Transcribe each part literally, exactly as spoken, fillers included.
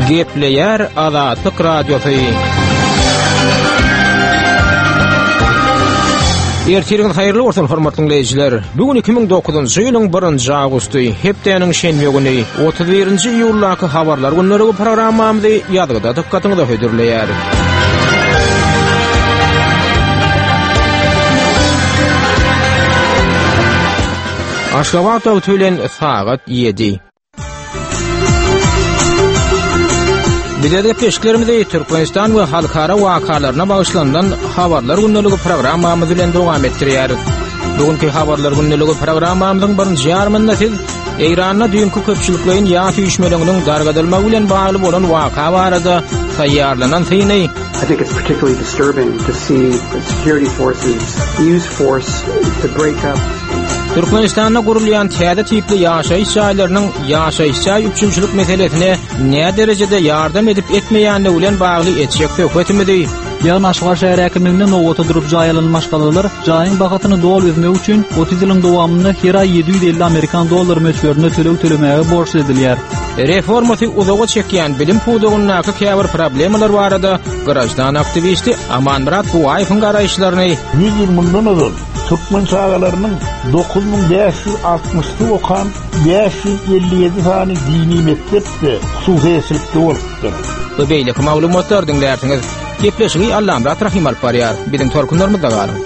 Gepleyer Azatlyk Radiosu. Ertirgen hayırlı olsun hormatly dinleyijiler. Bugün iki ming dokuzunçy ýylyň birinji awgusty, hepdeniň şenbe güni, otuz birinji ýullaky habarlar günleri programmamyzy ýadygda dikkatyňyza höýdürleýär. Aşgabat ötülen saat yedi. Bizde peşkelerimizi Türkmenistan we halkara wakalarına bagışlanan habarlar günneligi programmamyz bilen dowam etdirýäris. Bugünkü habarlar günneligi programmamyzyň birinji ýarmynda siz Eýranda düýünki köpçüliklerin ýaşy üşmeleriniň dargadylmagy bilen bagly bolan waka barada taýýarlanan syny. I think it's particularly disturbing to see the security forces use force to break up. Türkmenistan'da gurulýan täze tipli ýaşaýyş şaýlarynyň ýaşaýyşa üçünçülük meselesine ne derejede ýardam edip etmeýänligi bilen bagly etjek hökümetimizi. Ýa-ni Aşgar şäher häkimliginiň nowata durup jaýlanmaş galalar jaýyň bagatyny dowal etmek üçin otuz ýylyň dowamynda her aý yedi ýüz elli Amerikan dollary möçberine tölew tölemäge borçly edilýär. Reformasy uzağa çekýän bilim pudugyna käbir problemalar barada garajdan aktivisti Aman Murat bu aýfyň garaýşlaryny yüz ýyl azal Türkmen şagalarynyň dokuz ming beş ýüz altmyşy okan beş ýüz elli ýedi sany dini mektepde hususy esirlikde bolupdyr. Bu beýleki maglumatlar dinlärsiňiz. Gepleşigi Allam Murat Rahim alyp barýar. Biziň torkunlarymyzda galyň.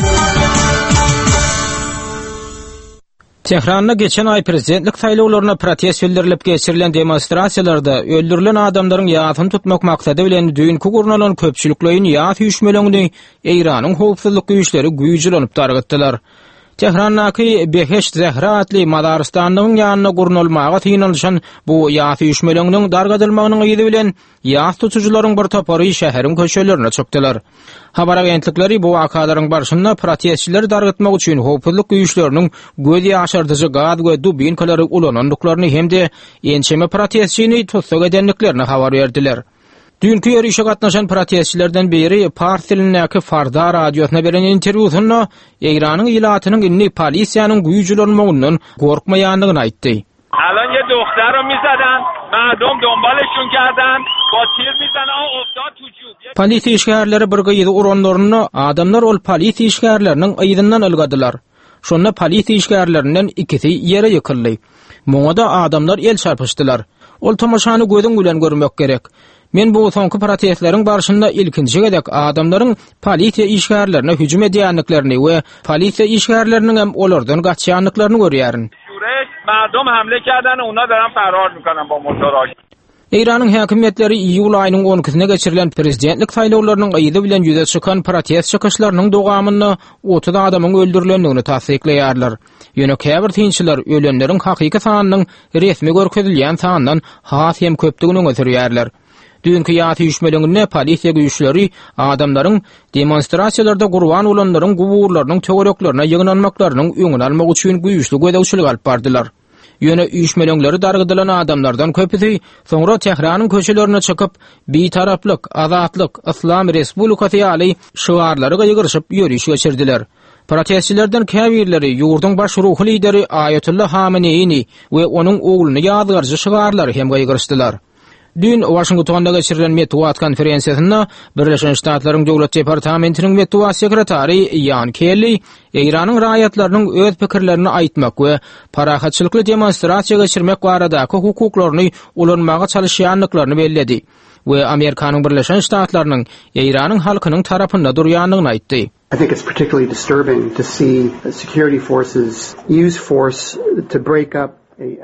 Tehranda geçen ay prezidentlik saýlawlaryna protest bildirilip geçirilen demonstrasiýalarda öldürilen adamlaryň ýasyny tutmak maksady bilen düýünki gurnalan köpçüliklerin ýasy üşmelerini Eýranyň howpsuzlyk güýçleri güýjülänip dargatdylar. Tehrandaky Beheşt Zehra adly madarystanyň ýanyna gurnalmaga tyňalşan bu ýasy üşmeleriniň dargadylmagynyň ýyly bilen ýas tutucularyň bir topary şäheriň köşelerine çökdiler. Habar agentlikleri bu wakalaryň barşynda protestçileri dargatmak üçin howpsuzlyk güýçleriniň göz ýaşardyjy gaz we dubinkalary ulanandyklaryny hemde ençeme protestçini tutsak edenliklerini habar berdiler. Dünkü ýerişe gatnaşan protestçilerden biri Pars tilindäki Farda radiosyna beren interwýusynda Eýranyň ilatynyň inni polisiýanyň güýjülenmeginiň gorkmaýanlygyny aýtdy. Alan ye dokhtar ro mizadan, mardum donbaleshun kardan, ba tir mizanan uftad tu jub. Polisiýa işgärleri bir gyýdy uranlaryny adamlar ol polisiýa işgärleriniň aýdyndan algadylar. Şonda polisiýa işgärlerinden ikisi ýere ýykyldy. Muňa adamlar el çarpyşdylar. Ol tamaşany gözüň bilen görmek gerek. Men bu soňky protestleriň barşynda ilkinji gedek adamlaryň polisiýa işgärlerine hüjüm edýänliklerini we polisiýa işgärleriniň hem olardan gaçýanlyklaryny görýärin. Mardum hamle kerden ona daran ferar mikanan ba motoraş. Eýranyň häkimetleri iýul aýynyň on ikisine geçirilen prezidentlik saýlawlarynyň aýdy bilen ýüze çykan protest çykyşlarynyň dowamyny otuz adamyň öldürilendigini tasdikleýärler. Ýöne käbir tinçiler ölenleriň hakyky sanynyň resmi görkezilýän sanyndan has hem köpdigini öňe Dünkü ýaty üşmelerine polisiýa güýçleri adamlaryň demonstrasiýalarda gurban bolanlaryň guburlarynyň töwereklaryna ýygnanmaklarynyň öňüni almak üçin güýçli gödäwçilik alyp bardylar. Ýöne üşmelerleri dargadylan adamlardan köpüsi soňra Tehranyň köşelerine çykyp bitaraplyk, azatlyk, Islam Respublikasy ýaly şiwarlary gaýgyryşyp ýörüş geçirdiler. Protestçilerden käbirleri ýurduň baş ruhy lideri Ayatullah Hameneýni we onuň ogluny ýadgarjy şiwarlary hem gaýgyryşdylar. Dün Washingtonda geçirilen Metbuat konferensiýasynda Birleşen Ştatlaryň Döwlet Departamentiniň Metbuat sekretary Ian Kelly Eýranyň raýatlarynyň öz pikirlerini aýtmak we parahatçylykly demonstrasiýa geçirmek baradaky hukuklaryny ulanmaga çalışýanlyklaryny belledi we Amerikanyň Birleşen Ştatlarynyň Eýranyň halkynyň tarapynda durýanlygyny aýtdy. I think it's particularly disturbing to see security forces use force to break up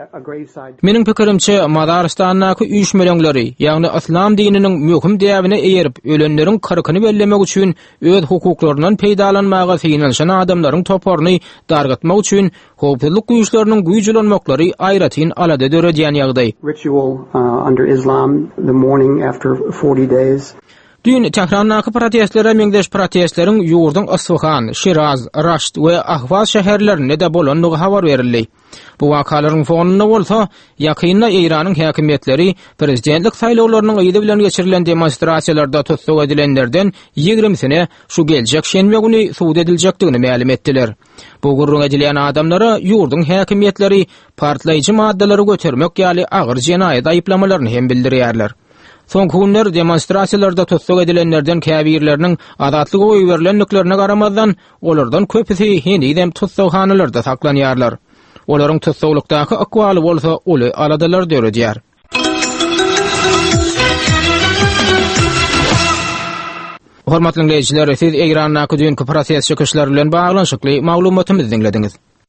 Meniň pikirimçe Madarystanyňky üýşmelerleri, ýagny Islam dininiň möhüm däwine eýerip ölenleriň kyrkyny bellemek üçin öz hukuklarynyň peýdalanmagy syňalşan adamlaryň toparyny dargatmak üçin howpsuzlyk güýçleriniň güýjülenmekleri aýratyn alada döredýän ýagdaý. Ritual uh, under Islam the morning after forty days. Dün Tehrandaky protestlere meňdeş protestleriň ýurduň Isfahan, Şiraz, Rasht we Ahvaz şäherlerinde de bolanlygy habar berildi. Bu wakalaryň fonunda bolsa, ýakynda Eýranyň häkimetleri prezidentlik saýlawlarynyň ýyly bilen geçirilen demonstrasiýalarda tutsak edilenlerden ýigrimisine şu geljek şenbe güni suwd ediljekdigini ma'lum etdiler. Bu gurrun edilen adamlara ýurduň häkimetleri partlaýjy maddalary götermek ýaly agyr jenaýat aýplamalaryny hem bildirýärler. Soňky günler demonstrasiýalarda tutsak edilenlerden käbirleriniň adatlyk oý berilenliklerine garamazdan olardan köpüsi henüýem tutsakhanlarda saklanýarlar. Olaryň tutsaklykdaky akwaly bolsa oly aladalar döredýär. Hormatly dinleyijiler, siz ekranaky dünkü proses çöküşleri bilen baglanşykly maglumatymyzy dinlediňiz.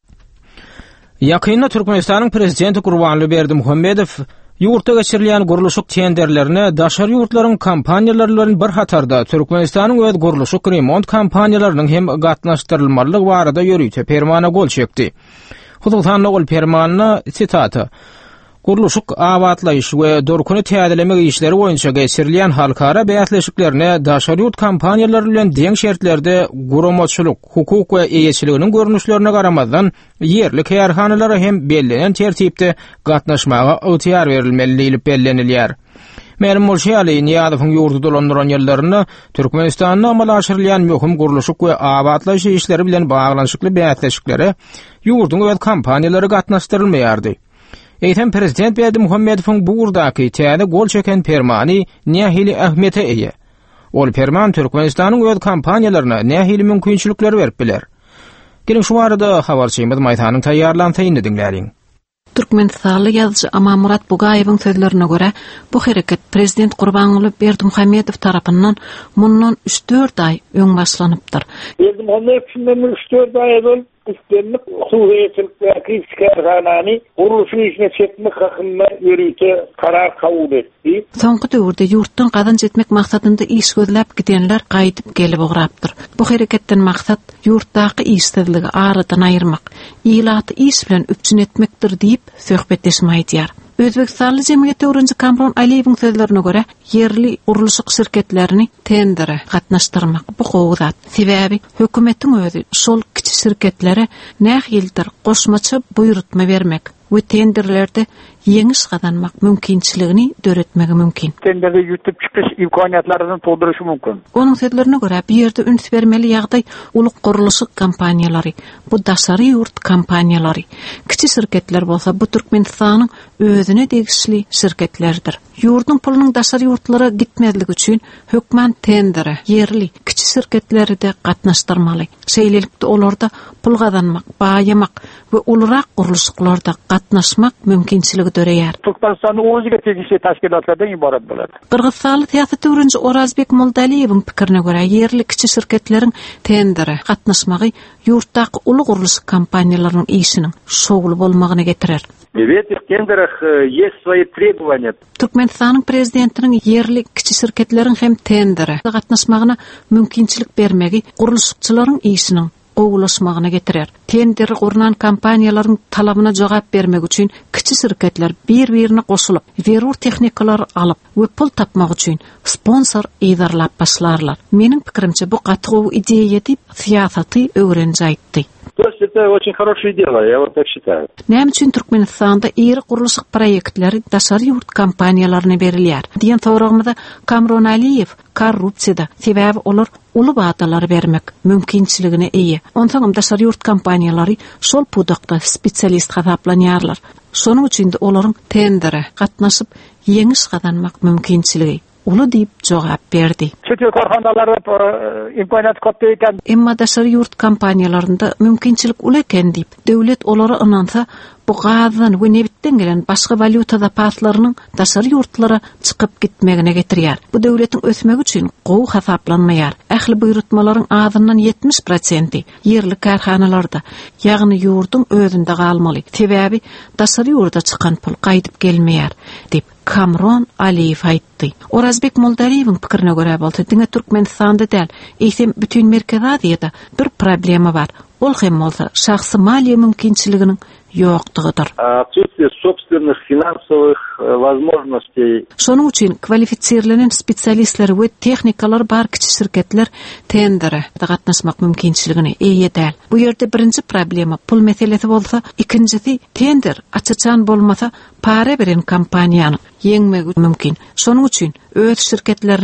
Ýakynda Türkmenistanyň prezidenti Gurbanly Berdimuhammedow ýurtda geçirilýän guruluşyk tenderlerine daşary ýurtlaryň kampaniýalary bilen bir hatarda Türkmenistanyň öz guruluşyk remont kampaniýalarynyň hem gatnaşdyrylmalylygy barada ýörüýte permana gol çekdi. Hudutanly gol permanyna sitata Guruluşyk awatlaýyş we dorkuny täzelemek işleri boýunça geçirilýän halkara beýatleşiklerine daşary ýurt kampaniýalary bilen deň şertlerde guramaçylyk, hukuk we eýeçiliginiň görnüşlerine garamazdan ýerlik ýarhanalara hem bellenen tertipde gatnaşmaga öwtýar berilmeligi bellenilýär. Merim bolşaly Niýazowyň ýurdu dolandyran ýerlerini Türkmenistanyň amal aşyrylýan möhüm guruluşyk we awatlaýyş işleri bilen baglanyşykly beýatleşiklere ýurduň öz kampaniýalary gatnaşdyrylmaýardy. Eýtem prezident Berdimuhammedowyň bu urdaky täze gol çeken permany nähili ähmiýete eýe. Ol perman Türkmenistanyň öz kampaniýalaryna nähili mümkinçilikler berip biler. Gelin şu arada habarçymyz maýdanyň taýýarlanýany dinläriň. Türkmenistanly ýazgıçy Amamurat Bugaýewiň sözlerine göre bu hereket prezident Gurbanly Berdimuhammedow tarapyndan mundan üç dört ay öň başlanypdyr. Berdimuhammedow üç dört ay ol üstünlük hukukiyetlerde kritiklerhanani uruşu işine çekmek hakkında yürüyte karar kabul etti. Soňky döwürde ýurtdan gadan jetmek maksatynda iş gözläp gidenler gaýdyp gelip ograpdyr. Bu hereketden maksat ýurtdaky işsizligi aradan aýyrmak, ýylaty iş bilen üpçün etmekdir diýip söhbetleşmäýdýär. Özbekistanly jemgyýeti öwrenji Kamron Aliýewiň sözlerine göre yerli uruluşyk şirketlerini tendere gatnaşdyrmak bu gowzat. Sebäbi hökümetiň özü şol kiçik şirketlere näh ýyldyr goşmaça buýrutma bermek we tenderlerde ýeňiş gadanmak mümkinçiligini döretmegi mümkin. Tenderde ýutip çykyş imkaniýatlaryny tolduruşy mümkin. Onuň sözlerine göre bir ýerde üns bermeli ýagdaý ulyk guruluşyk kampaniýalary, bu daşary ýurt kampaniýalary, kiçik şirketler bolsa bu Türkmenistanyň özüne degişli şirketlerdir. Ýurdun pulunyň daşary ýurtlara gitmezligi üçin hökümet tendere yerli kiçik şirketleri de gatnaşdyrmaly. Şeýlelikde olarda pul gadanmak, baýamak we ulrak guruluşyklarda gatnaşmak mümkinçiligi döreýär. Türkmenistanyň özüge tegişli taşkilatlardan ibarat bolady. Kırgızstanly siýasat öwrenji Orazbek Moldaliýewiň pikirine görä yerli kiçik şirketleriň tendere gatnaşmagy ýurtdaky uly guruluş kampaniýalarynyň işiniň şogly bolmagyna getirer. В этих тендерах есть свои требования. Türkmenistanyň prezidentiniň yerli kiçik şirketleriň hem tendere gatnaşmagyna mümkinçilik bermegi guruluşçylaryň işiniň gowulaşmagyna getirer. Tender gurnan kampaniýalaryň talabyna jogap bermek üçin kiçik şirketler bir-birini goşulyp, zerur technikalar alyp we pul tapmak üçin sponsor eýdarlap başlarlar. Meniň pikirimçe bu gatygow ideýa diýip siýasaty öwrenji aýtdy. То есть это очень хорошее дело, я вот так считаю. Näme üçin Türkmenistanda ýeri guruluşyk proýektleri daşary ýurt kampaniýalaryna berilýär? Diýen soragymda Kamron Aliýew korrupsiýada, sebäbi olar uly wagdalary bermek mümkinçiligine eýe. Onsoň daşary ýurt kampaniýalary şol pudakda spesialist hasaplanýarlar. Şonuň üçin de olaryň tendere gatnaşyp ýeňiş gadanmak mümkinçiligi uly diýip jogap berdi. Çetel korhandalarda imkaniýat köp eken. Emma daşary ýurt kampaniýalarynda mümkinçilik uly eken diýip döwlet olary ynansa, bu gazyň we nebitden gelen başga valyutada paslarynyň daşary ýurtlara çykyp gitmegine getirýär. Bu döwletiň ösmegi üçin gowy hasaplanmaýar. Ähli buýrutmalaryň azyndan ýetmiş prosenti yerli karhanalarda, ýagny ýurdun özünde galmaly. Sebäbi daşary ýurda çykan pul gaýdyp gelmeýär diýip Kamron Aliýew aýtdy. Orazbek Moldaliýewiň pikirine görä bolsa, diňe Türkmenistanda däl, eýsem bütün Merkez Aziýada bir problema bar. Ol hem bolsa şahsy maliýe mümkinçiliginiň ýokdugydyr. Отсутствие собственных финансовых возможностей. Şonuň üçin kvalifisirlenen spesialistler we technikalar bar kiçik şirketler tendere gatnaşmak mümkinçiligini eýe däl. Bu ýerde birinji problema pul meselesi bolsa, ikincisi tender açyçan bolmasa para beren kampaniýany ýeňmek mümkin. Şonuň üçin öz şirketleriniň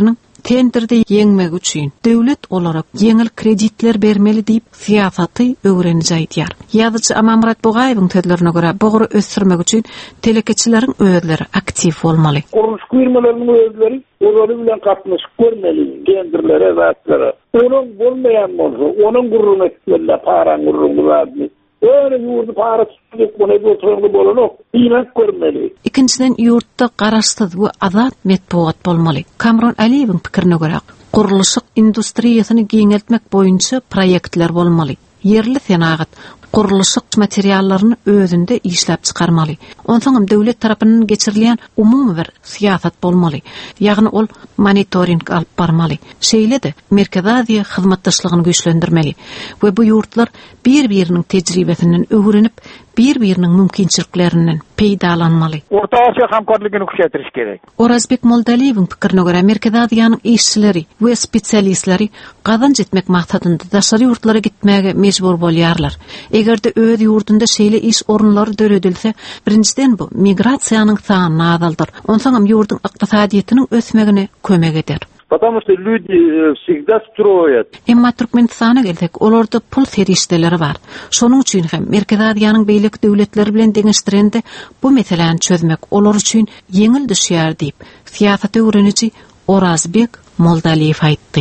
tenderde yeňmek üçin döwlet olarak yeňil kreditler bermeli diýip fiýasaty öwrenjäy diýär. Ýazyjy Amamurat Bogaýewiň sözlerine görä boğry ösdürmek üçin telekeçileriň özleri aktiv bolmaly. Kuruluş firmalarının özleri oları bilen katnaşyp görmeli, gendirlere, zatlara. Onun bolmayan bolsa, onun gurrun etmeli, paran gurrun gurrun. Öyle yurdu para tutulip buna bir oturumlu bolanok, inak görmeli. İkinciden yurtta garaşsız we azat metbuat bolmaly. Kamron Aliýewiň pikirine görä, guruluşyk industriýasyny giňeltmek boýunça proýektler bolmaly. Yerli senagat guruluşyk materiallaryny özünde işläp çykarmaly. Onsoň döwlet tarapyndan geçirilýän umumy bir siýasat bolmaly. Ýagny ol monitoring alyp barmaly. Şeýle-de Merkez Aziýa hyzmatdaşlygyny güýçlendirmeli we bu ýurtlar bir-biriniň tejribesinden öwrenip, bir-biriniň mümkinçiliklerinden peýdalanmaly. Orta Asya hamkorlygyny güçlendirýiş gerek. Orazbek Moldaliýewiň pikirine görä Merkez Aziýanyň işçileri we spesialistleri gazanç etmek maksadynda daşary ýurtlara gitmäge mejbur bolýarlar. Egerde öz ýurdunda şeýle iş orunlary döredilse, birinciden bu migrasiýanyň sanyny azaldyr. Onsoň ýurdun ykdysadyýatynyň ösmegine kömek eder. Потому что люди всегда строят. Emma Türkmenistana gelsek, olarda pul serişdeleri var. Şonuň üçin hem Merkez Aziýanyň beýleki döwletleri bilen deňişdirende bu meseleni çözmek olar üçin yeňil düşýär diýip siýasat öwreniji Orazbek Moldaliýew aýtdy.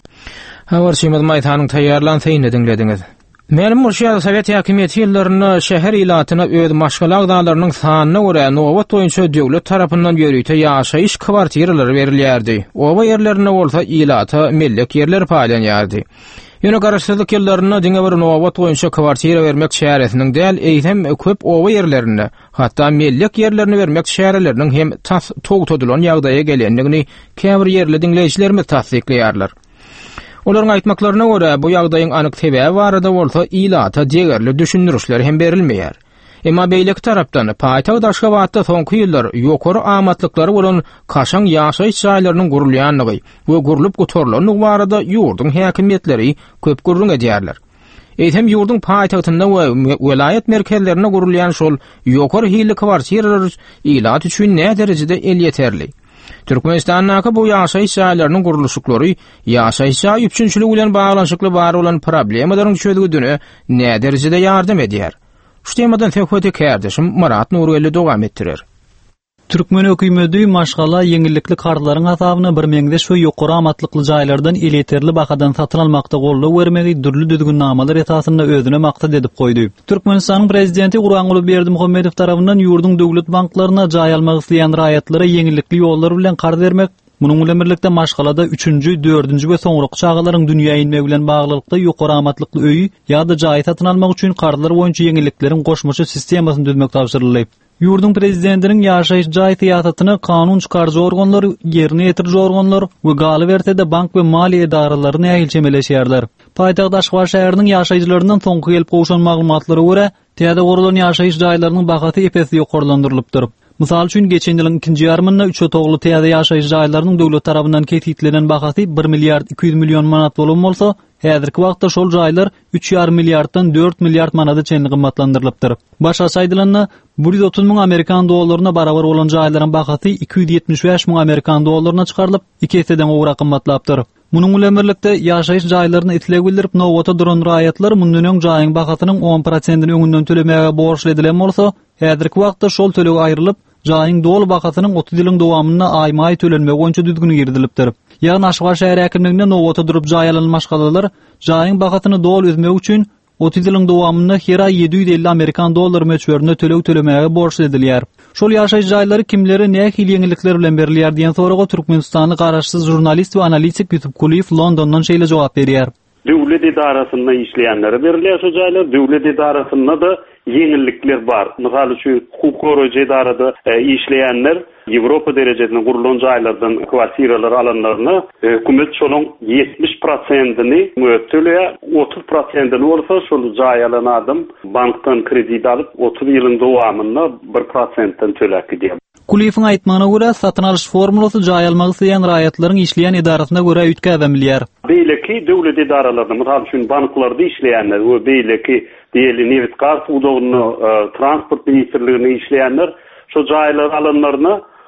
Hawar Şymyz Maýtanyň taýýarlansaýyny dinlediňiz. Meňim Murşiýat Sowet häkimiýeti ýyllaryny şäher ilatyna öz maşgala agdalarynyň sanyna görä nowat boýunça döwlet tarapyndan ýörüýte ýaşaýyş kwartiralary berilýärdi. Oba ýerlerine bolsa ilata mellek ýerler paýlanýardy. Ýöne garaşsyzlyk ýyllaryna diňe bir nowat boýunça kwartira bermek şäheresiniň däl, eýsem köp oba ýerlerine, hatda mellek ýerlerini bermek şähereleriniň hem tas togtudylan ýagdaýa gelendigini käbir ýerli dinleýijilerimiz tasdikleýärler. Olaryň aýtmaklaryna görä bu ýagdaýyň anyk sebäbi barada bolsa ilata degerli düşündürüşler hem berilmeýär. Emma beýleki tarapdan paýtag Daşgabatda soňky ýyllar ýokary amatlykları bolan kaşaň ýaşaýyş jaýlarynyň gurulýanlygy we gurulup gotorlanyň barada ýurdun häkimiýetleri köp gurrun edýärler. Eýsem ýurdun paýtagtynda we welaýat merkezlerine gurulýan şol ýokary hili kwartiralar ilat üçin näme derejede el ýeterli. Türkmenistanyň bu ýaşaýyş jaýlarynyň guruluşyklary ýaşaýyş üçinçiligi bilen baglanşykly bar bolan problemlaryň çözügüne näme derejede ýardam edýär. Şu temadan söhbet ekerdim Marat Nurgeli dowam etdirer. Türkmen hökümeti maşgala yeňillikli kartlaryň hasabyna bir meňde şu ýokary amatlykly jaýlardan eleterli bakadan satyn almakda golluk bermegi dürli düzgünnamalar esasynda özüne maksat edip goýdy. Türkmenistanyň prezidenti Gurbanguly Berdimuhammedow tarapyndan ýurdun döwlet banklaryna jaý almak isleýän raýatlara yeňillikli ýollar bilen kart bermek, munyň bilen birlikde maşgalada üçünji, dördünji we soňraky çağalaryň dünýä inme bilen baglykda ýokary amatlykly öýi ýa-da jaý satyn almak üçin kartlar boýunça yeňillikleriň goşmaşy sistemasyny düzmek tapşyryldy. Ýurdun prezidentiniň ýaşaýyş jaý tiýasatyny kanun çykarjy organlar, ýerine ýetirji organlar we galy bertede bank we maliýe edaralaryny äýilçemeleşýärler. Paýtag Daşgabat şäheriniň ýaşaýjylarynyň soňky gelip gowşan maglumatlary görä, täze gurulan ýaşaýyş jaýlarynyň bagaty epesi ýokarlandyrylypdyr. Misal üçin geçen ýylyň ikinji ýarmynda üç otogly täze ýaşaýyş jaýlarynyň döwlet tarapyndan ketítlenen bagaty bir milliard iki yüz milyon manat bolan bolsa, häzirki wagtda şol jaýlar üç ýarym milliarddan dört milliard manata çenli gymmatlandyrylypdyr. Başa saýdylanyna bir yüz otuz miň Amerikan dollaryna barabar bolan jaýlaryň bagaty iki yüz ýetmiş beş miň Amerikan dollaryna çykarylyp, iki eseden owra gymmatlapdyr. Munyň bilen birlikde ýaşaýyş jaýlaryny etile bildirip nowata duran raýatlar mundan öň jaýyň bagatynyň on prosentini öňünden tölemäge borçly edilen bolsa, häzirki wagtda şol töleg aýrylyp, jaýyň dol bagatynyň otuz ýylyň dowamyna aýma-aý tölenmegi boýunça düzgün girdilipdir. Ýagny Aşgabat şäher häkimliginde nowata durup jaý alynmaş galalar jaýyň bagatyny dol özmek üçin otuz ýylyň dowamyna her aý yedi yüz elli Amerikan dollary möçberine töleg tölemäge borçly edilýär. Şol ýaşaýyş jaýlary kimlere näme hil ýeňillikler bilen berilýär diýen soraga Türkmenistanyň garaşsyz jurnalist we analitik Ýusuf Kuliýew Londondan şeýle jogap berýär. Döwlet edarasynda işleýänlere berilýär şu jaýlar, döwlet edarasynda da ýeňillikler bar. Misal üçin hukuk goraýjy edarada işleýänler Ýewropa derejesinde gurulan jaýlardan kwartiralar alanlaryny hökümet şonuň yetmiş prosentini mötölýär, otuz prosentini bolsa şol jaý alan adam bankdan kredit alyp otuz ýylyň dowamyna bir prosentden төлek edýär. Kuliýewiň aýtmagyna görä, satyn alyş formulasy jaý almak isleýän raýatlaryň işleýän edarasyna görä üýtkäzemilýär. Beýleki döwlet edaralarynda, misal üçin banklarda işleýänler we beýleki diýeli Nevit Gaz udogyny transport ministrligine işleýänler şu jaýlar alanlaryny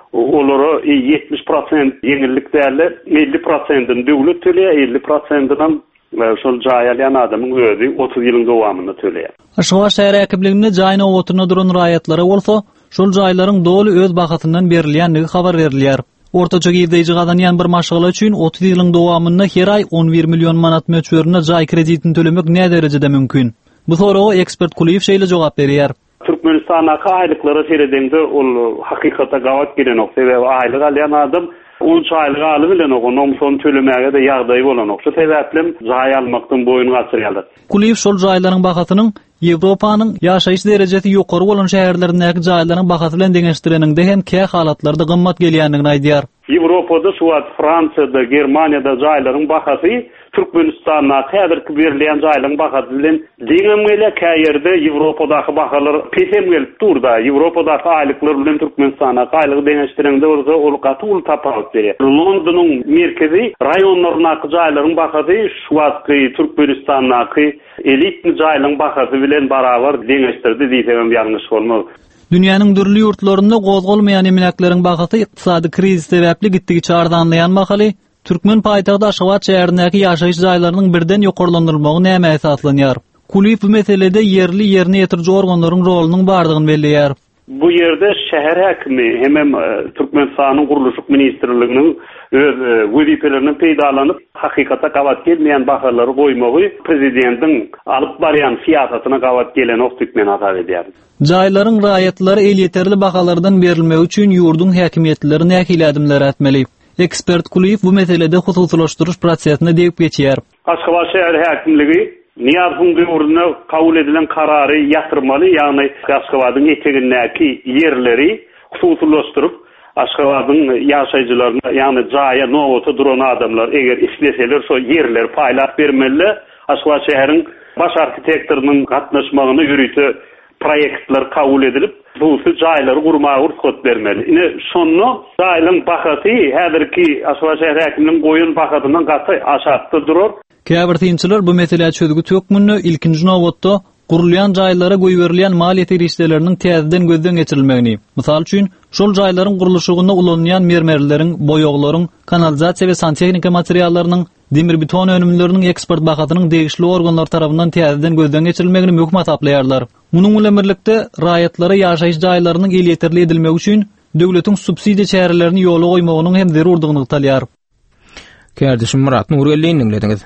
Olara yetmiş prosent yeňillik däli, elli prosentini döwlet töleýär, elli prosentini şol jaýalyan adamyň özi otuz ýylyň dowamynda töleýär. Aşgabat şäher äkimliginde jaýyna oturuny duran raýatlary bolsa, şol jaýlaryň doly öz bahasyndan berilýänligi habar berilýär. Ortaça giýdeýji gadanýan bir maşgala üçin otuz ýylyň dowamynda her ay on bir million manat möçberine jaý kreditini tölemek näme derejede mümkin? Bu soraga ekspert Kuliýew şeýle jogap berýär. Türkmenistana aýlyklara seredende ol hakykata gawat gelen ok sebäbi aýlyk alýan adam on çaylyk alyp bilen oňam son tölemäge de ýagdaý bolan ok. Şu sebäplen jaý almakdan boyun gaçyrýarlar. Kuliýew şol jaýlaryň bahasynyň Ýewropanyň ýaşaýyş derejesi ýokary bolan şäherlerindäki jaýlaryň bahasy bilen deňeşdireninde hem kä halatlarda gymmat gelýändigini aýdýar. Ýewropada, suwat Fransiýada, Germaniýada jaýlaryň bahasy Türkmenistana häzirki berilýän jaýlaryň bahasy bilen diňemele kä ýerde Ýewropadaky bahalar pesem gelip durda. Ýewropadaky aýlyklar bilen Türkmenistana aýlygy deňeşdirende bolsa ol gatul tapawut berýär. Londonyň merkezi raýonlarynaky jaýlaryň bahasy suwatky Türkmenistanaky elitni jaýlaryň bahasy bilen barabar deňeşdirdi diýsem ýalňyş bolmaz. Dünýäniň dürli ýurtlarynda gozgolmaýan emlekleriň bahasy ykdysady kriz sebäpli gitdigi çardanlayan mahaly, Türkmen paýtagty Aşgabat şäherindäki ýaşaýyş jaýlarynyň birden ýokarlandyrylmagy näme esaslanýar? Kuliýew bu meselede yerli ýerine ýetirji organlaryň rolunyň bardygyny belleýär. Bu ýerde şäher häkimi hem Türkmenistanyň guruluşyk ministrliginiň öz wezipelerini peýdalanyp hakykata gawat gelmeýän bahalary goýmagy prezidentiň alyp barýan siýasatyna gawat gelen okdykmen atap edýär. Jaýlaryň raýatlary el ýeterli bahalardan berilmegi üçin ýurduň häkimiýetleri nähili adımlar atmaly. Ekspert Kuliýew bu meselede hususlaşdyryş prosesine diýip geçýär. Aşgabat şäher häkimligi Niyaz Hungyuruna kabul edilen kararı yatırmaly, ýagny Aşgabatyň etegindäki ýerleri hususlaşdyryp Aşgabatyň ýaşaýjylaryna, ýagny jaýa nowata duran adamlar eger isleseler şo ýerleri paýlap bermeli. Aşgabat şäheriň baş arkitektorynyň gatnaşmagyny ýürüte proyektler kabul edilip, bu jaýlary gurmagy ruhsat bermeli. Ine şonu jaýlaryň bahasy häzirki Aşgabat şäher häkiminiň goýun bahasyndan gaty aşakda durur. Käbir tynçylar bu mesele çözügi tökmünni ilkinji nowatda gurulýan jaýlara goýberilýän maliýet erişleriniň täzeden gözden geçirilmegini. Mysal üçin, şol jaýlaryň guruluşygyna ulanýan mermerleriň, boýaklaryň, kanalizasiýa we santehnika materiallarynyň, demir beton önümlerinin eksport bahatynyň degişli organlar tarapyndan täzeden gözden geçirilmegini möhüm ataplarlar. Munyň bilen birlikde raýatlara ýaşaýyş jaýlarynyň el ýeterli edilmegi üçin döwletiň subsidiýa çärelerini ýola goýmagynyň hem zerurdygyny talýar. Kärdeşim Murat Nurgelliň dinlediňiz.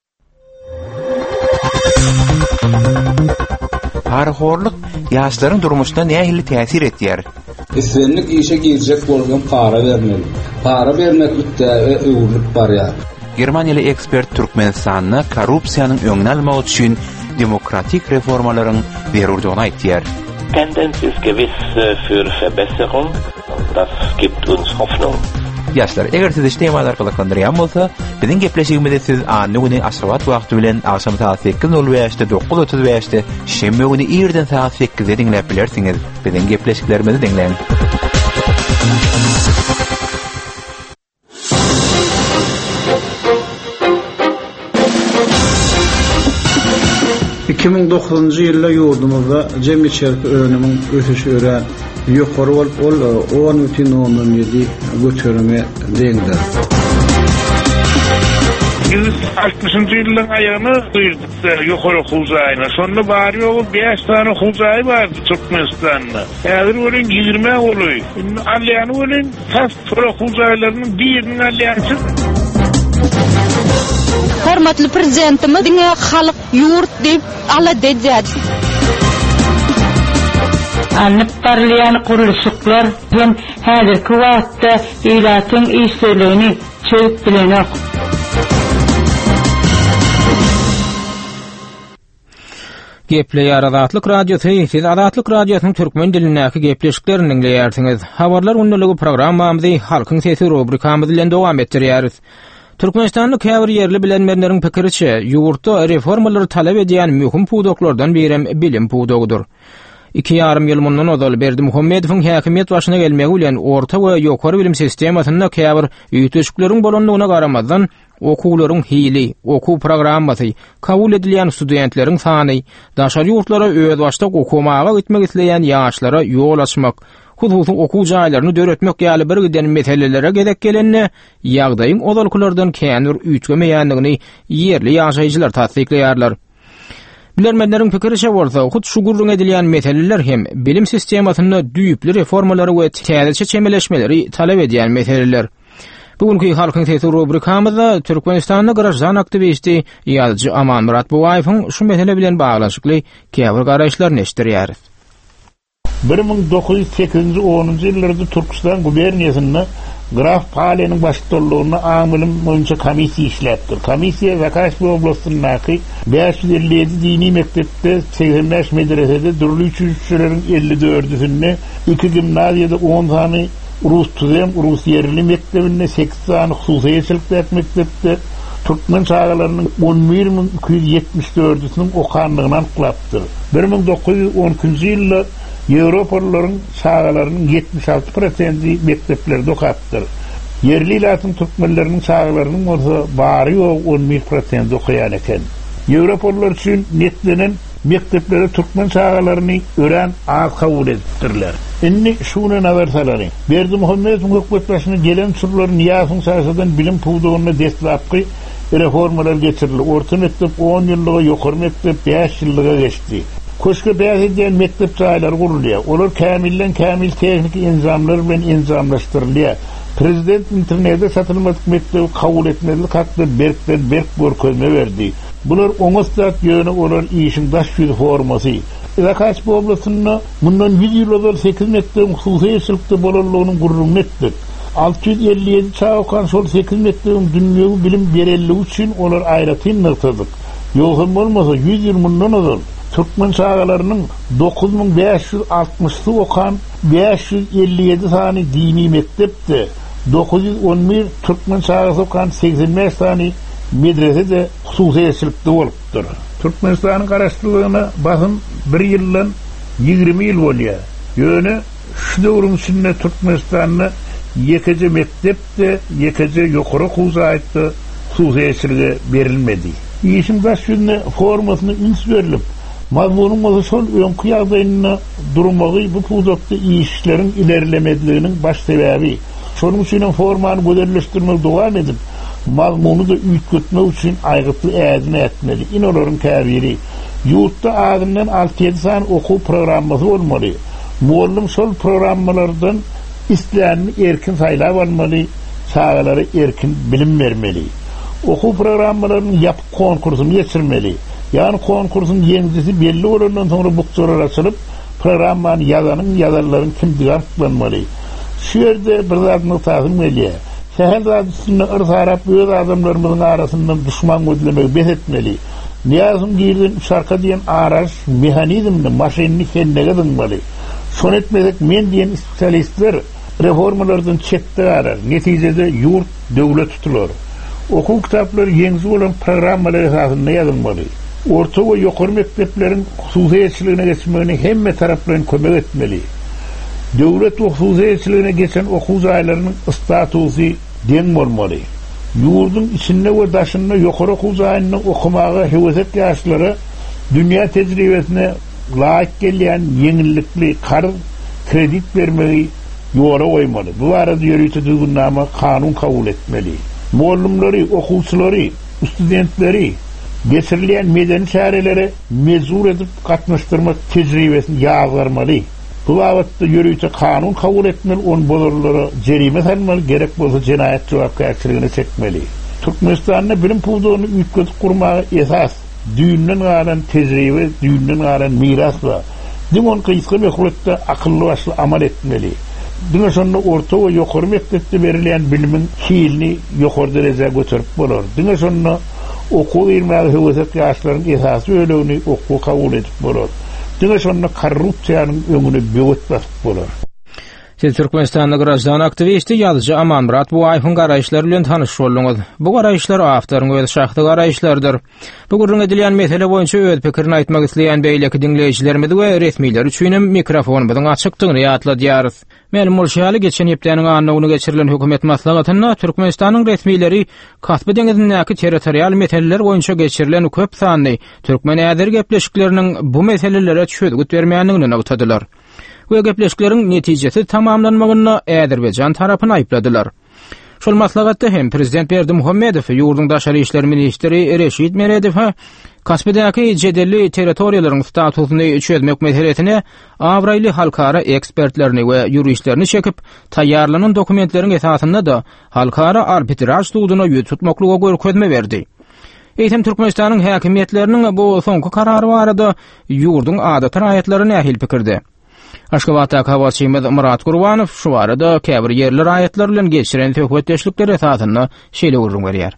Paraxorlyk ýaşlaryň durmuşyna nähili täsir etýär? Islenlik işe girecek bolgan para vermeli. Para vermek ütte ve öwürlük barýar. Germaniýaly ekspert Türkmenistanyň korrupsiýanyň öňüne almak üçin demokratik reformalaryň berurdygyny aýtýar. Tendenz ist gewiss für Verbesserung. Das gibt uns Hoffnung. Yaşlar, eger siz iştemalar kılaklandıryan bolsa, bizin gepleşigimizde siz anny güni Aşgabat wagty bilen akşam saat sekiz nol beşte dokuz otuz beşte şembe güni ýerden saat sekizde dinläp bilersiňiz. Bizin gepleşiklerimizi dinleň. iki bin dokuzunji ýylda ýurdumyzda jemgyýetçilik önümiň ösüşi ören ýokary bolup ol on бүтүн ондон ýedi götürme deňdir. Biz altmışyncı ýylyň aýagyny duýduk ýokary hujaýyna. Şonda bar ýogy beş tane hujaý bardy Türkmenistanda. Häzir ölen ýigirme boly. Alýany ölen has hujaýlarynyň birini alýansy. Hormatly prezidentimiz diňe halyk ýurt diýip ala dejädi. Anlıp barlayan kuruluşuklar hem häzirki wagtda ýylatyň işlerini çöp bilen ok. Gepleýär Azatlyk radiosu, siz Azatlyk radiosynyň türkmen dilindäki gepleşiklerini dinleýärsiňiz. Habarlar unnuligi programmamyzy Halkyň sesi rubrikamyz bilen dowam etdirýäris. Türkmenistanyň käbir ýerli bilenmerleriň pikiriçe, ýurtda reformalary talap edýän möhüm puwdoklardan biri bilim puwdogudyr. iki yarım ýyl mundan ozal Berdi Muhammedowyň häkimiýet başyna gelmegi bilen orta we ýokary bilim sistemasyna käbir ýetişikleriň bolanlygyna garamazdan okuwlaryň hili, okuw programmasy, kabul edilýän studentleriň sany, daşary ýurtlara öz başda okumaga gitmek isleýän ýaşlara ýol açmak, hususy okuw jaýlaryny döretmek ýaly bir giden meselelere gedek gelenine ýagdaýyň odalkylardan kändir üýtgemeýändigini ýerli ýaşaýjylar tasdikleýärler. Bilermenleriň pikiriçe bolsa, hut şu gurrun edilýän meseleler hem bilim sistemasyny düýüpli reformalary we täze çemeleşmeleri talap edýän meseleler. Bugünkü halkyň sesi rubrikamyzda Türkmenistanyň garajdan aktivisti ýazyjy Aman Murat Bugaýewiň şu mesele bilen baglanşykly käbir garaşlaryny eşdirýäris. bir ming dokuz yüz sekizinji onunji ýyllarda Türkistan guberniýasyny Graf Pale'nin başçylygyna amilym boýunça komissiýa işläpdir. Komissiýa Zakaşy oblastyndaky beş yüz elli ýedi dini mektepde seksen beş medresede dürli üçüncüleriň elli dördüsini, iki gimnaziýada on tany Rus tüzem, Rus yerli mektebinde sekiz tany hususiýetçilikli mektepde Türkmen çağalarynyň on bir ming iki yüz yetmiş dördüsiniň okanlygyndan kulapdyr. bir ming dokuz yüz on üçinji ýylda Ýewropalylaryň çağalarynyň yetmiş alty prosenti mekteplerde okapdyr. Yerli ýatyň türkmenleriniň çağalarynyň bolsa bary on bir prosenti okuýan eken. Ýewropalylar üçin netlenen mekteplere türkmen çağalaryny ören az kabul etdirler. Inni şuna nazar salary. Berdi Muhammedow hökümetbaşyna gelen surlaryň ýasyň saýasadan bilim puwdugyny destlapky reformalar geçirildi. Orta mektep on ýyllyga, ýokary mektep beş ýyllyga geçdi. Koşka beyaz edilen mektep çaylar kuruluyor. Olur kamillen kamil teknik enzamlar bilen enzamlaştırılıyor. Prezident internette satılmadık mektebi kabul etmeli hakkında berkten berk borközme verdi. Bunlar on saat yönü olan işin daş yüzü forması. Zakaşy oblastyna bundan yüz ýyl sekiz mektep hususiýetçilikde bolanlygyny gurrun etdik. altı yüz elli ýedi çağ okan şol sekiz mektebin dünýäwi bilim bereligi üçin olar aýratyn nykdyk. Ýogam bolmasa yüz ýyl mundan ozal Türkmen çağalarynyň dokuz ming beş yüz altmışy okan beş yüz elli ýedi tany dini mektepde, dokuz yüz on bir Türkmen çağası okan seksen beş tany medresede hususiýetçilikde bolupdyr. Türkmenistanyň garaşdyrlygyna basyn bir ýyldan ýygrimi ýyl bolýar. Ýöne şu döwrüň içinde Türkmenistanyň ýekece mektepde, ýekece ýokary hususiýetde hususiýetçiligi berilmedi. İşin baş ýüzüne formasyny üns berilip mazmunun o sol önkü ýagdaýyna durmagy bu puwdakda işleriň ilerlemediliginiň baş sebäbi. Şonuň üçin formany göderleşdirmek dowam edip, mazmuny da üýtgetmek üçin aýgytly ädine etmeli. Inolaryň käbiri ýurtda adamdan altı ýedi san okuw programmasy bolmaly. Muallim şol programmalardan isleýänini erkin saýlap almaly, çağalary erkin bilim bermeli. Okuw programmalaryny ýap konkursyny geçirmeli. Yani konkursun yeňisi belli bolandan soňra bukçalar açylyp, programmany ýazanyň ýazarlaryň kimdigi açyklanmaly. Şu ýerde bir zatny taýym edýär. Şäher radyosuna ırsarap öz adamlarymyzyň arasyndan düşman gözlemek behetmeli. Niýazym girden şarka diýen araş mehanizmini, maşinini kendine dynmaly. Şonu etmezek men diýen spesialistler reformalardan çetde garar. Netijede ýurt döwlet tutular. Okuw kitaplary ýeňsi bolan programmalar esasynda ýazylmaly. Orta we ýokary mektepleriň hususiýetçiligine geçmegine hemme taraplaryn kömek etmeli. Döwlet we hususiýetçiligine geçen okuw jaýlarynyň statusy deň bolmaly. Ýurdun içinde we daşynda ýokary okuw jaýyny okumaga hewesek ýaşlary dünýä tejribesine laýyk gelýän ýeňillikli karz kredit bermegi ýola goýmaly. Bu arada ýürüýte düzgünnama kanun kabul etmeli. Muallimleri, okuwçylary, studentleri geçirilen medeni çareleri mezur edip katlaştırmak tecrübesini yağlarmalı. Bu vakitte yürüyüşe kanun kabul etmeli, on bolurları cerime salmalı, gerek bolsa cinayet cevapkayakçılığını çekmeli. Türkmenistan'da bilim puwdugyny üýtgetip kurmagy esas, düýünden galan tecrübe, düýünden galan miras var. Diňon kysga mehletde akylly başly amal etmeli. Diňe şonda orta we ýokary mektepde berilen bilimiň hilini ýokary derejege götürip bolar. Diňe şonda okuw ilmiňe hewesek ýaşlaryň esasy ölegini okuw kabul edip bolar. Diňe şonda korrupsiýanyň öňüne böwet basyp bolar. Siz Türkmenistanyň garajdan aktivisti ýazyjy Aman Murat Bugaýewiň garaýşlary bilen tanyş bolduňyz. Bu garaýşlar awtoryň öz şahsy garaýşlardyr. Bu gurrun edilen mesele boýunça öz pikirini aýtmak isleýän beýleki dinleýijilerimiz we resmiler üçin mikrofonumyzyň açykdygyny ýatladýarys. Melim bolşaly geçen ýepdeniň anlawyny geçirilen hökümet maslahatyna Türkmenistanyň resmileri Kaspy deňizindäki territorial meseleler boýunça geçirilen köp sanly türkmen äder gepleşikleriniň bu meselelere çözgüt bermeýändigini ýatydylar. we gepleşikleriň netijesi tamamlanmagyna Äzerbeýjan tarapyny aýpladylar. Şol maslahatda hem Prezident Berdimuhammedow, ýurdun daşary işler ministri Reşit Meredow Kaspiyadaky jedelli territoriýalaryň statusyny çözmek meselesine awraýly halkara ekspertlerini we ýuristlerini çekip taýýarlanan dokumentleriň esasynda da halkara arbitraj suduna ýüz tutmaklyga görkezme berdi. Eýtem Türkmenistanyň häkimetleriniň bu soňky karary barada ýurdun adat raýatlaryna ähil pikirde. Aşgabatda hawaçymyz Murat Gurbanow şu arada käbir ýerli raýatlar bilen geçiren töhbetdeşlikler esasynda şeýle urun berýär.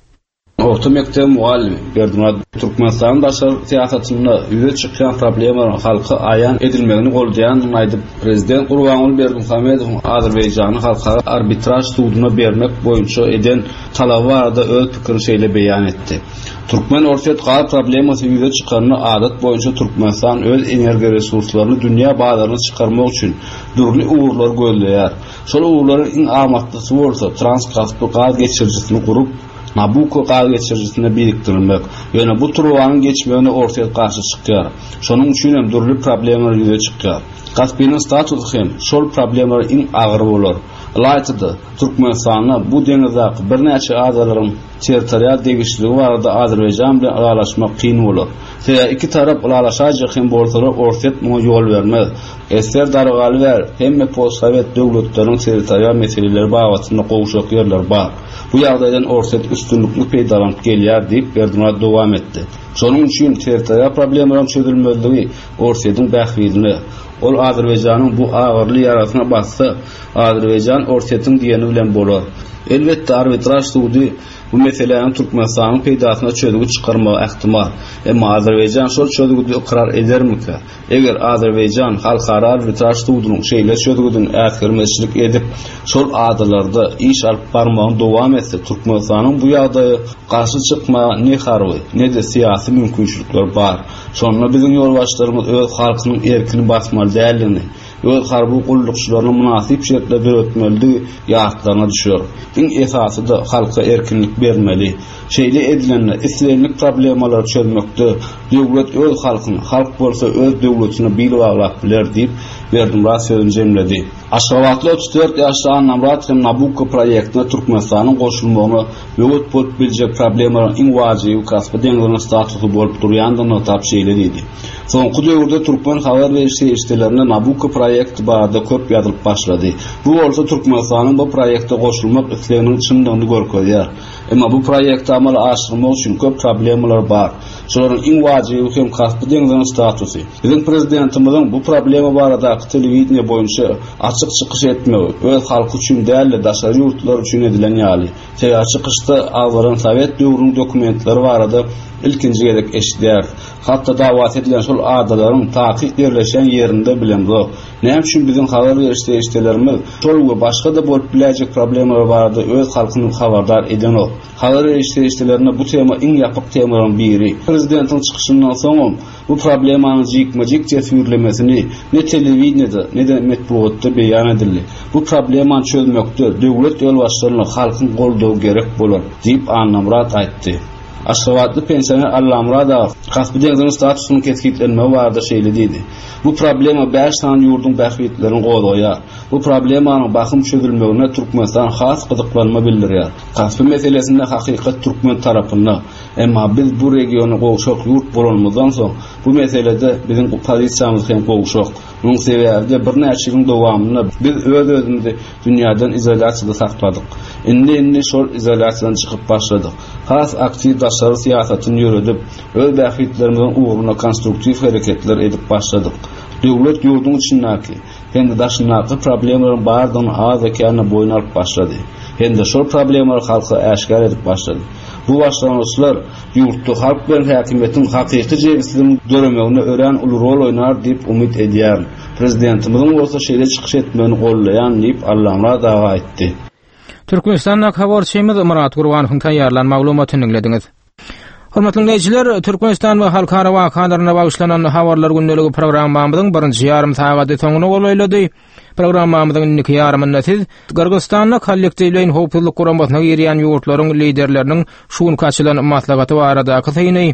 Orta mektep muallimi Berdimuhammedow Türkmenistan daşary siýasatynda ýüze çykýan problemlary halka aýan edilmegini goldaýan aýdyp Prezident Gurbanow Berdimuhammedow Azerbaýjanyň halkara arbitraj suduna bermek boýunça eden talaby barada öz pikirini şeýle beýan etdi. Türkmen ortak gal problemasy ýüze çykanyny adat boýunça Türkmenistan öz enerji resurslaryny dünýä bazaryna çykarmak üçin durly uğurlar gözleýär. Şol uğurlaryň iň amatlysi bolsa Transkaspy gal geçirjisini gurup Nabucco gal geçirjisine birikdirilmek. Ýöne bu turwanyň geçmegine ortaya garşy çykýar. Şonuň üçin hem durly problemler ýüze çykýar. Kaspiyanyň statusy hem şol problemler iň agyr bolar. Laýtydy Türkmenistanyň bu deňizdaky birnäçe azalaryň territorial degişligi barada Azerbaýjan bilen aralaşmak kyn bolar. Şeýle iki tarap aralaşajak hem bolsalar ortak ýol bermez. Eser dargaly ber hemme postsovet döwletleriň territorial meseleleri bagatynda gowşak ýerler bar. Bu ýagdaýdan ortak üstünlükli peýdalanyp gelýär diýip Berdimuhammedow dowam etdi. Şonuň üçin territorial problemleriň çözülmezligi ortadyň bähwidini ol Azerbaýjanyň bu agyrly ýarasyna bassa Azerbaýjan ortatyň diýeni bilen bolar. Elbetde arbitraj sudy bu meselelerin Türkmenistan'ın peýdasyna çözügi çykarmagy ähtimal. Emma Azerbaýjan şol çözügide ikrar edermiki? Eger Azerbaýjan halkara arbitraj sudunyň şeýle çözügiden äsgermezçilik edip şol adalarda iş alyp barmagyny dowam etse Türkmenistanyň bu ýagdaýa garşy çykma ne harby, ne de syýasy mümkinçilikler bar. Şonda biziň ýolbaşlarymyz öz halkynyň erkini basmaly dälini, öz harby gullukçylaryny munasyp şekilde öwretmeli ýaşlaryna düşýär. Iň esasy da halka erkinlik bermeli. Şeýle edilenler islemlik problemler çözmekde döwlet öz halkyny, halk bolsa öz döwletini bilip aglap biler diýip Berdimuhammedow sözüni jemledi. Aşgabatly otuz dört ýaşly Namrat hem Nabucco proýektine Türkmenistanyň goşulmagyny ýöwet bolup biljek problemleriň iň wajibi kasby deňiziniň statusy bolup durýandygyny atap şeýle diýdi. Soňky döwürde Türkmen habar berişi işlerinde Nabucco proýekti barada köp ýazylyp başlady. Bu bolsa Türkmenistanyň bu proýekte goşulmak isleginiň çyndygyny görkezýär. Emma bu proýekti amala aşyrmak üçin köp problemler bar. Şolaryň iň wajibi hem kasby deňiziniň statusy. Biziň prezidentimiziň bu problema barada telewiziýa boýunça açyk çykyş etmegi, öz halky üçin däli daşary ýurtlar üçin edilen ýaly. Şeýle çykyşda awran Sowet döwrüniň dokumentleri barada ilkinji gerek eşitler. Hatta dawat edilen şol adalaryň taýyk ýerleşen ýerinde bilen bu. Näme üçin biziň habar berişde işlerimiz şol we başga da bolup biljek problemler barada öz halkyny habardar eden ok. Habar berişde işlerinde bu tema iň ýapyk temalardan biri. Prezidentiň çykyşyndan soň bu problemanyň jikmejik tesirlemesini ne telewiziýada ne de metbuatda beýan edildi. Bu problemany çözmekde döwlet ýolbaşçylaryny halkyň goldawy gerek bolar diýip Namrat aýtdy. Aşgabatly pensioner Allamrada kasby deňiziniň statusyny ketgitlenmegi barada şeýle diýdi. Bu problema beş san ýurdun bähwitlerini goýaýar. Bu problemanyň bakym çözülmegine Türkmenistan has gyzyklanma bildirýär. Kasby meselesinde hakykat Türkmen tarapynda, emma biz bu regiony gowşak ýurt bolanmazdan soň bu meselede biziň pozisiýamyz hem gowşak. Muň sebäbi bir näçe ýyl dowamında biz öz özümizi dünýäden izolasiýada sakladyk. Indi indi şol izolasiýadan çykyp başladyk. Has aktiv daşary siýasatyny ýöredip, öz bähwitlerimizin uğruna konstruktiw hereketler edip başladyk. Döwlet ýurdun içindäki hem de daşyndaky problemleriň bardygyny az ekeni boyun alyp başlady. Hem de şol problemleri halka äşkar edip başlady. Bu başlanýyşlar ýurtda halk bilen häkimetiň hakyky jeýsligini görmegine ören uly rol oýnar diýip umyt edýär. Prezidentimiň bolsa şeýle çykyş etmegini gollaýan diýip Allamra dawa etdi. Türkmenistan'da habarçymyz Murat Gurbanowyň taýýarlan maglumatyny dinlediňiz. Hormatly dinleýijiler, Türkmenistan we halkara wakalaryna bagyşlanan habarlar gündäligi programmamyzyň birinji ýarym sagady soňuna golaýlady. Programmamyzyň ilki ýarymynda siz Gürgistanyň kollektiwleýin howpsuzlyk guramasyna girýän ýurtlaryň liderleriniň şuun kaçylan maslagaty barada kysyny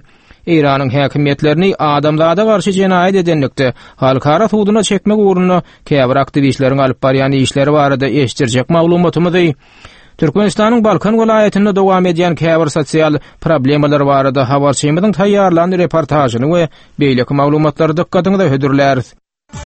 Iranyň häkimetlerini adamlara garşy jenaýat edenlikde halkara suwduna çekmek uğruna käbir aktivistleriň alyp barýan işleri barada eşdirjek maglumatymyzy. Türkmenistanyň Balkan welaýetinde dowam edýän käbir sosial problemalar barada habarçymyzyň taýýarlanan reportajyny we beýleki maglumatlary dikkatyňizde hödürläris.